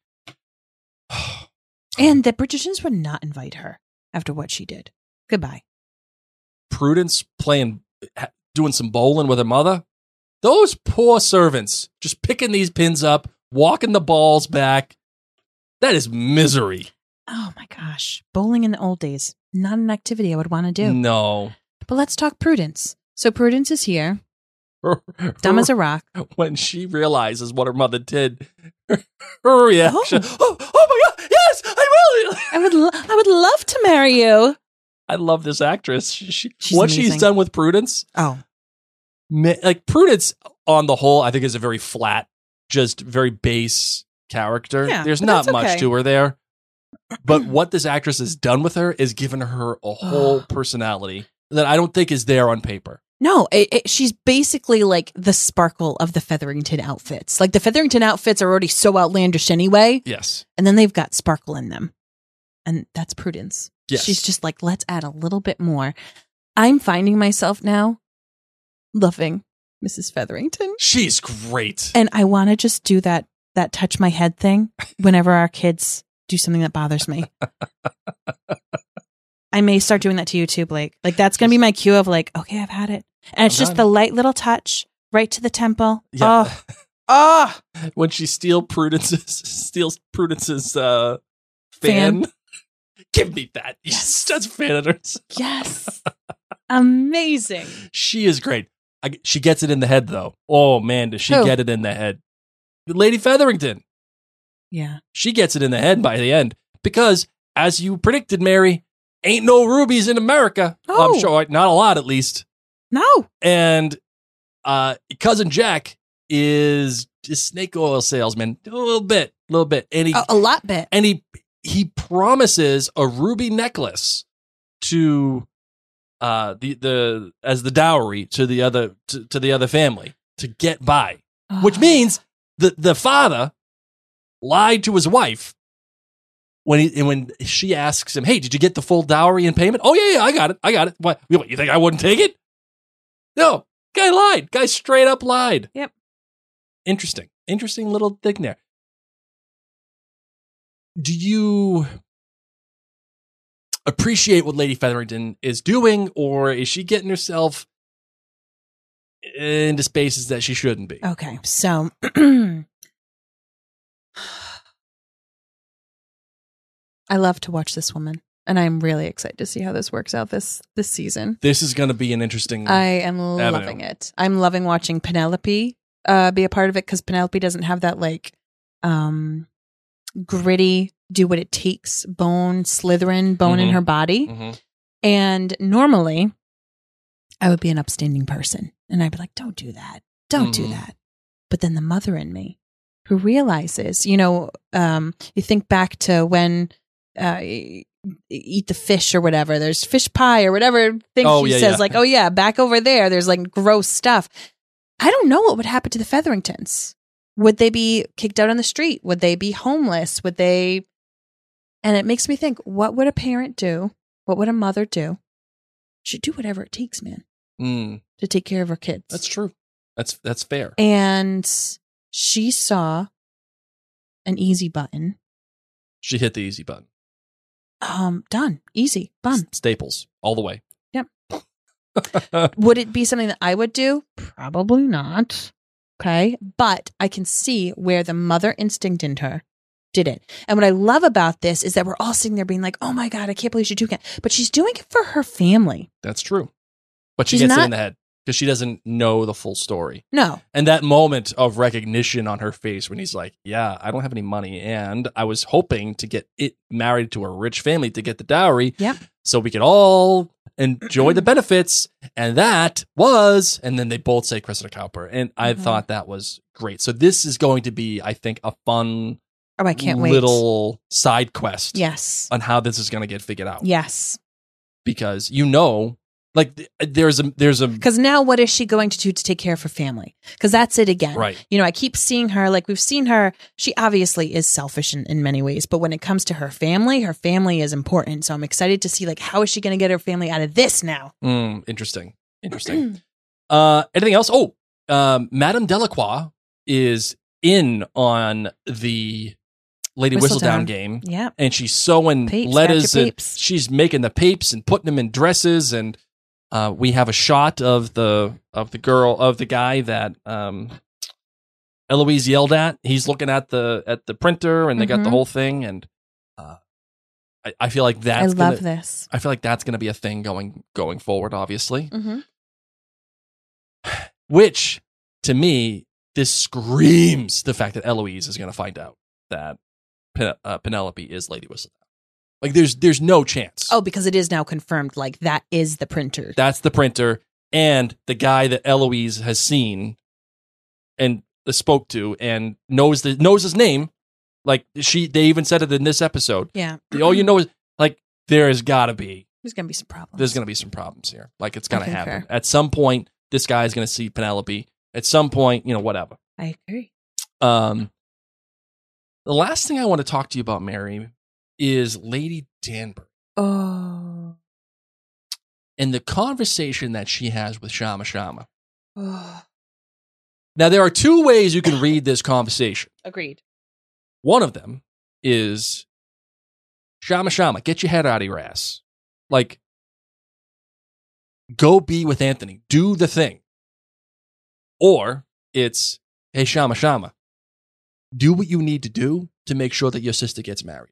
and the Bridgertons would not invite her after what she did. Goodbye. Prudence doing some bowling with her mother. Those poor servants just picking these pins up, walking the balls back. That is misery. Oh my gosh. Bowling in the old days. Not an activity I would want to do. No. But let's talk Prudence. So Prudence is here. Dumb as a rock. When she realizes what her mother did, her reaction. Oh my God. Yes, I will. I would love to marry you. I love this actress. What she's done with Prudence. Oh. Like, Prudence on the whole, I think is a very flat, just very base character. Yeah, there's not much to her there. But what this actress has done with her is given her a whole personality that I don't think is there on paper. No, she's basically like the sparkle of the Featherington outfits. Like, the Featherington outfits are already so outlandish anyway. Yes. And then they've got sparkle in them. And that's Prudence. Yes. She's just like, let's add a little bit more. I'm finding myself now loving Mrs. Featherington. She's great. And I want to just do that touch my head thing whenever our kids do something that bothers me. I may start doing that to you too, Blake. Like, that's going to be my cue of like, okay, I've had it. And it's just the light little touch right to the temple. Yeah. Oh. When she steals Prudence's fan. Give me that. Yes. Just fan at her. Yes. Amazing. She is great. She gets it in the head, though. Oh, man, does she get it in the head. Lady Featherington. Yeah. She gets it in the head by the end. Because, as you predicted, Mary, ain't no rubies in America. Oh. I'm sure. Not a lot, at least. No. And Cousin Jack is a snake oil salesman. A little bit. And a lot bit. And he promises a ruby necklace to as the dowry to the other family to get by. which means the father lied to his wife when she asks him, "Hey, did you get the full dowry and payment?" "Oh yeah, I got it. What, you think I wouldn't take it?" No, guy lied. Guy straight up lied. Yep. Interesting little thing there. Do you appreciate what Lady Featherington is doing, or is she getting herself into spaces that she shouldn't be? Okay, so I love to watch this woman, and I'm really excited to see how this works out this season. This is going to be an interesting I am loving it. I'm loving watching Penelope be a part of it, because Penelope doesn't have that like gritty, do what it takes, bone in her body. Mm-hmm. And normally I would be an upstanding person and I'd be like, don't do that. Don't do that. But then the mother in me who realizes, you think back to when eat the fish or whatever, there's fish pie or whatever thing she says, like, oh yeah, back over there's like gross stuff. I don't know what would happen to the Featheringtons. Would they be kicked out on the street? Would they be homeless? Would they? And it makes me think, what would a parent do? What would a mother do? She'd do whatever it takes, man, to take care of her kids. That's true. That's fair. And she saw an easy button. She hit the easy button. Done. Easy. Bun. Staples. All the way. Yep. Would it be something that I would do? Probably not. Okay. But I can see where the mother instinct in her did it. And what I love about this is that we're all sitting there being like, oh my God, I can't believe she's doing it. But she's doing it for her family. That's true. But she gets it in the head because she doesn't know the full story. No. And that moment of recognition on her face when he's like, yeah, I don't have any money. And I was hoping to get it married to a rich family to get the dowry. Yep. So we could all enjoy the benefits. And that was, and then they both say Cressida Cowper. And I thought that was great. So this is going to be, I think, a fun I can't wait. Little side quest. Yes. On how this is going to get figured out. Yes. Because like there's a because now what is she going to do to take care of her family? Because that's it again. Right. I keep seeing her, like we've seen her. She obviously is selfish in many ways, but when it comes to her family is important. So I'm excited to see like how is she going to get her family out of this now? Interesting. Anything else? Madame Delacroix is in on the Lady Whistledown game. Yeah. And she's sewing letters and she's making the papes and putting them in dresses. And we have a shot of the guy that Eloise yelled at. He's looking at the printer and they got the whole thing. And I feel like that's this. I feel like that's gonna be a thing going forward, obviously. Mm-hmm. Which to me, this screams the fact that Eloise is gonna find out that Penelope is Lady Whistledown. Like there's no chance. Oh, because it is now confirmed. Like that is the printer. That's the printer, and the guy that Eloise has seen and spoke to and knows his name. Like they even said it in this episode. Yeah. All you know is like there's got to be. There's gonna be some problems. There's gonna be some problems here. Like it's gonna happen at some point. This guy is gonna see Penelope at some point. Whatever. I agree. The last thing I want to talk to you about, Mary, is Lady Danbury. Oh. And the conversation that she has with Shama Shama. Oh. Now, there are two ways you can read this conversation. Agreed. One of them is, Shama Shama, get your head out of your ass. Like, go be with Anthony. Do the thing. Or it's, hey, Shama Shama, do what you need to do to make sure that your sister gets married.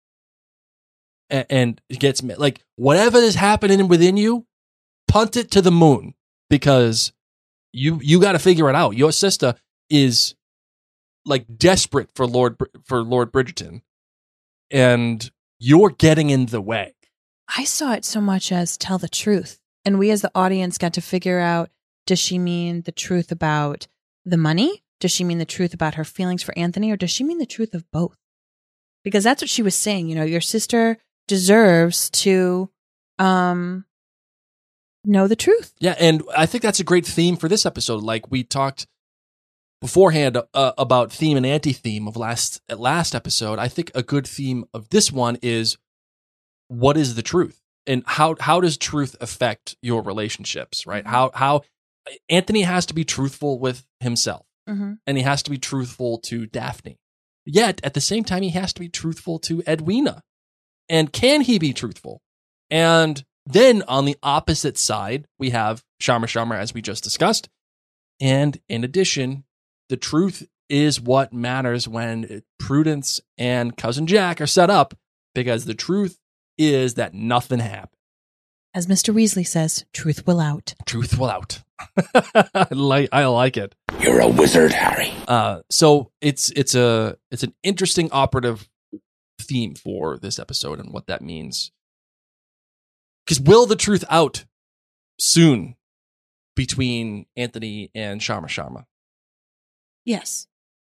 And gets, like, whatever is happening within you, punt it to the moon. Because you got to figure it out. Your sister is, like, desperate for Lord Bridgerton. And you're getting in the way. I saw it so much as tell the truth. And we as the audience got to figure out, does she mean the truth about the money? Does she mean the truth about her feelings for Anthony? Or does she mean the truth of both? Because that's what she was saying. Your sister deserves to know the truth. Yeah, and I think that's a great theme for this episode. Like we talked beforehand about theme and anti-theme of last episode, I think a good theme of this one is, what is the truth? And how does truth affect your relationships, right? How Anthony has to be truthful with himself, and he has to be truthful to Daphne. Yet, at the same time, he has to be truthful to Edwina. And can he be truthful? And then on the opposite side, we have Sharma, as we just discussed. And in addition, the truth is what matters when Prudence and Cousin Jack are set up, because the truth is that nothing happened. As Mr. Weasley says, truth will out. Truth will out. I like it. You're a wizard, Harry. So it's an interesting operative theme for this episode and what that means. Because will the truth out soon between Anthony and Sharma? Yes.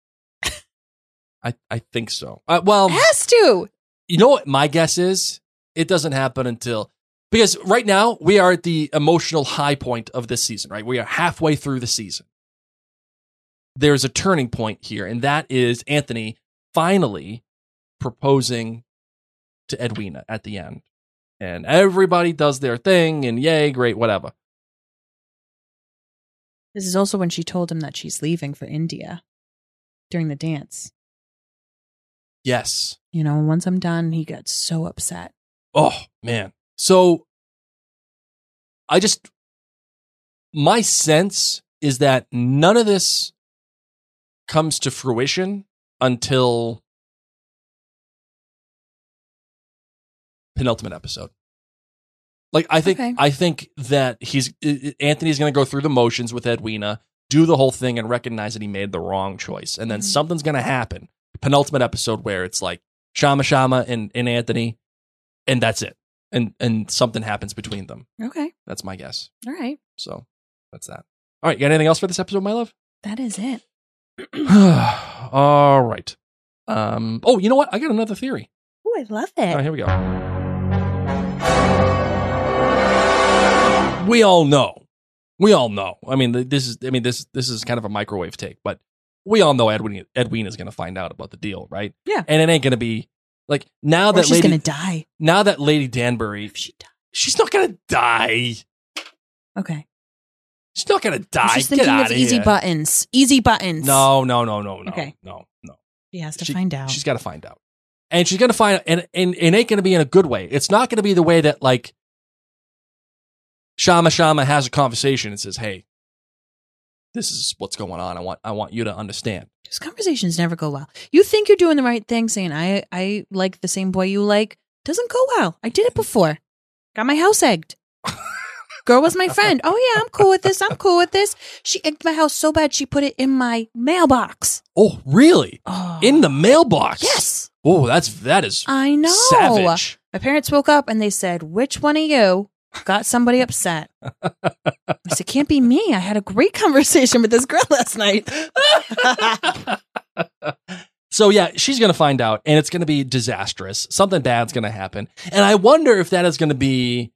I think so. Well, it has to. You know what my guess is? It doesn't happen until... Because right now, we are at the emotional high point of this season, right? We are halfway through the season. There's a turning point here, and that is Anthony finally proposing to Edwina at the end. And everybody does their thing, and yay, great, whatever. This is also when she told him that she's leaving for India during the dance. Yes. You know, once I'm done, he got so upset. Oh, man. So, my sense is that none of this comes to fruition until penultimate episode. Like, I think that Anthony's going to go through the motions with Edwina, do the whole thing, and recognize that he made the wrong choice. And then something's going to happen. Penultimate episode where it's like Sharma and Anthony, and that's it. And something happens between them. Okay. That's my guess. All right. So that's that. All right. You got anything else for this episode, my love? That is it. All right. Oh, you know what? I got another theory. Oh, I love it. All right, here we go. We all know. I mean, this is kind of a microwave take, but we all know Edwina is going to find out about the deal, right? Yeah. And it ain't going to be like now that she's going to die. Now that Lady Danbury, she's not going to die. Okay. She's not going to die. I'm just thinking of easy buttons. Easy buttons. No. Okay. No. She has to find out. She's got to find out. And she's going to find out, and it ain't going to be in a good way. It's not going to be the way that, like, Sharma has a conversation and says, hey, this is what's going on. I want you to understand. Those conversations never go well. You think you're doing the right thing, saying, I like the same boy you like. Doesn't go well. I did it before. Got my house egged. Girl was my friend. Oh, yeah, I'm cool with this. She egged my house so bad she put it in my mailbox. Oh, really? Oh. In the mailbox? Yes. Oh, that is I know. Savage. My parents woke up and they said, which one of you got somebody upset? I said, can't be me. I had a great conversation with this girl last night. So, yeah, she's going to find out, and it's going to be disastrous. Something bad's going to happen. And I wonder if that is going to be...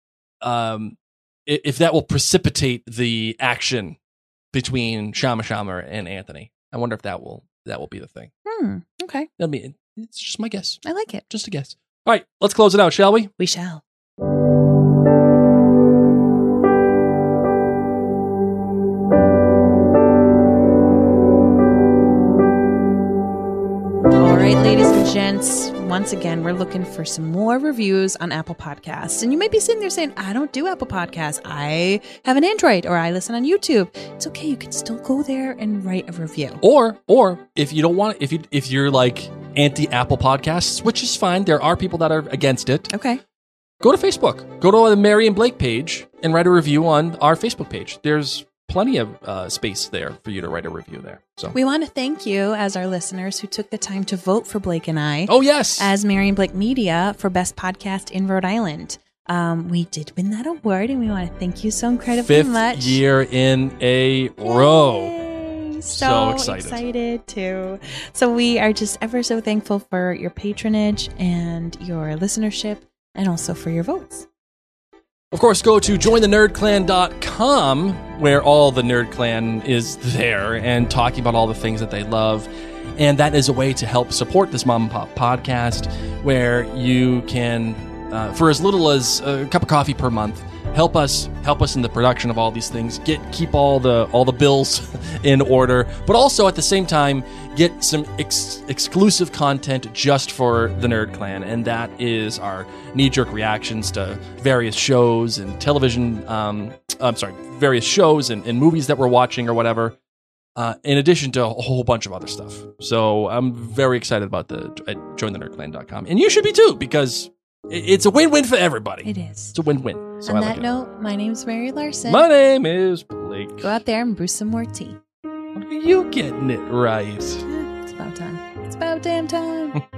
if that will precipitate the action between Sharma and Anthony. I wonder if that will be the thing. Okay. It's just my guess. I like it. Just a guess. All right, let's close it out, shall we? We shall. All right, ladies and gents, once again, we're looking for some more reviews on Apple Podcasts. And you may be sitting there saying, I don't do Apple Podcasts. I have an Android or I listen on YouTube. It's okay. You can still go there and write a review. Or if you don't want, if you're like anti-Apple Podcasts, which is fine. There are people that are against it. Okay. Go to Facebook. Go to the Mary and Blake page and write a review on our Facebook page. There's plenty of space there for you to write a review there. So we want to thank you as our listeners who took the time to vote for Blake and I. Oh, yes. As Mary and Blake Media for Best Podcast in Rhode Island. We did win that award, and we want to thank you so incredibly much. 5th year in a row. Yay. So excited too. So we are just ever so thankful for your patronage and your listenership, and also for your votes. Of course, go to jointhenerdclan.com, where all the Nerd Clan is there and talking about all the things that they love. And that is a way to help support this Mom and Pop podcast, where you can, for as little as a cup of coffee per month, help us in the production of all these things, keep all the bills in order, but also at the same time get some exclusive content just for the Nerd Clan, and that is our knee-jerk reactions to various shows and television. Various shows and movies that we're watching or whatever. In addition to a whole bunch of other stuff. So I'm very excited about at jointhenerdclan.com, and you should be too, because it's a win-win for everybody. It is. It's a win-win. So on that note, my name's Mary Larson. My name is Blake. Go out there and brew some more tea. You getting it right. It's about time. It's about damn time.